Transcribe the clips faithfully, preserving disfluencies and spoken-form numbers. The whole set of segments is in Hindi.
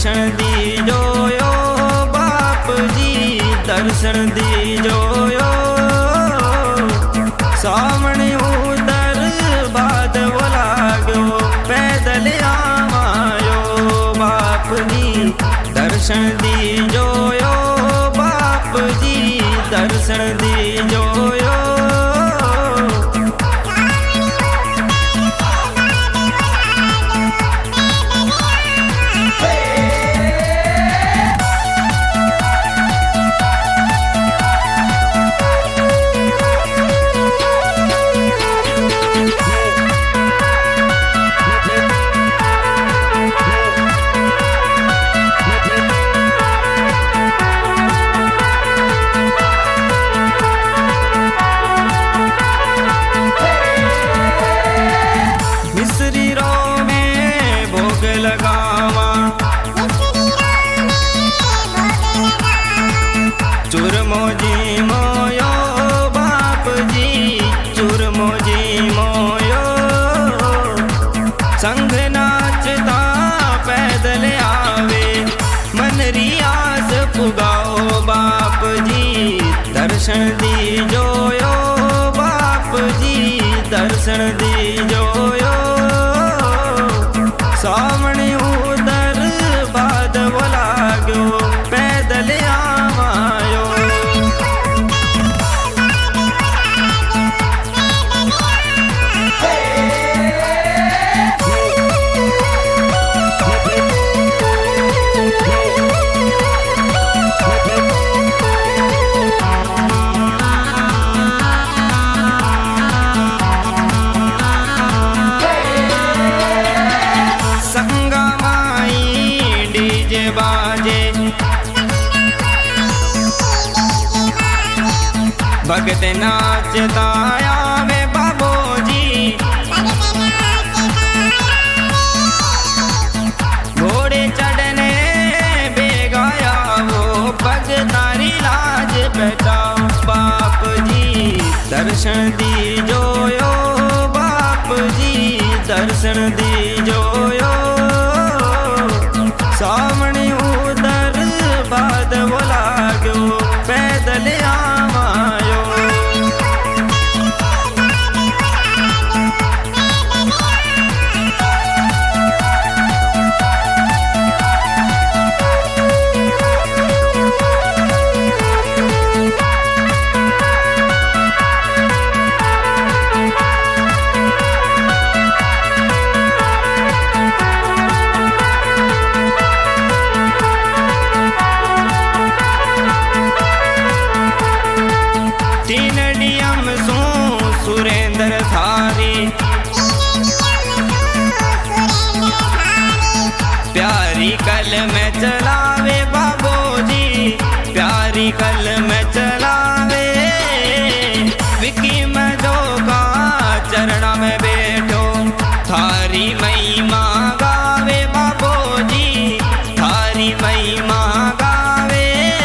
दर्शन दीजो यो बाप जी, दर्शन दीजो यो। सावण उतर बाद वो लाग्यो, पैदल आवायो बाप जी, दर्शन दीजो यो बाप जी, दर्शन दीजो यो। चूरमो जी मोयो बाप जी, चूरमो जी मोयो। संग नाचता पैदल आवे, मन रियाज पुगाओ बाप जी, दर्शन दीजो यो बाप जी, दर्शन दीजो यो। सावण उतर बाद वो लाग्यो, पैदल आवायो। भगत नाचता आवे बाबो जी, घोड़े चढ़ने बेगाया वो, पग तारी लाज बचाओ बाप जी, दर्शन दीजो यो बाप जी, दर्शन दीजो यो। सावण उतर बाद वो लाग्यो, पैदल आवायो। सुरेंद्र धारी प्यारी कल में चलावे बाबो जी, प्यारी कल में चलावे। विकी में जो का चरणा में बैठो, थारी महिमा गावे बाबो जी, थारी महिमा गावे।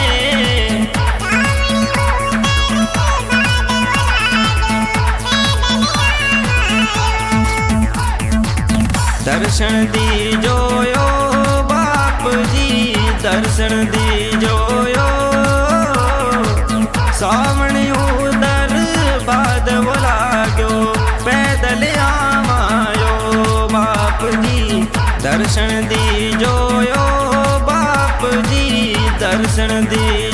दर्शन दीजो यो बाप जी, दर्शन दीजो यो। सावण उतर बाद वो लाग्यो, पैदल आवायो बाप जी, दर्शन दीजो यो बाप जी, दर्शन दी।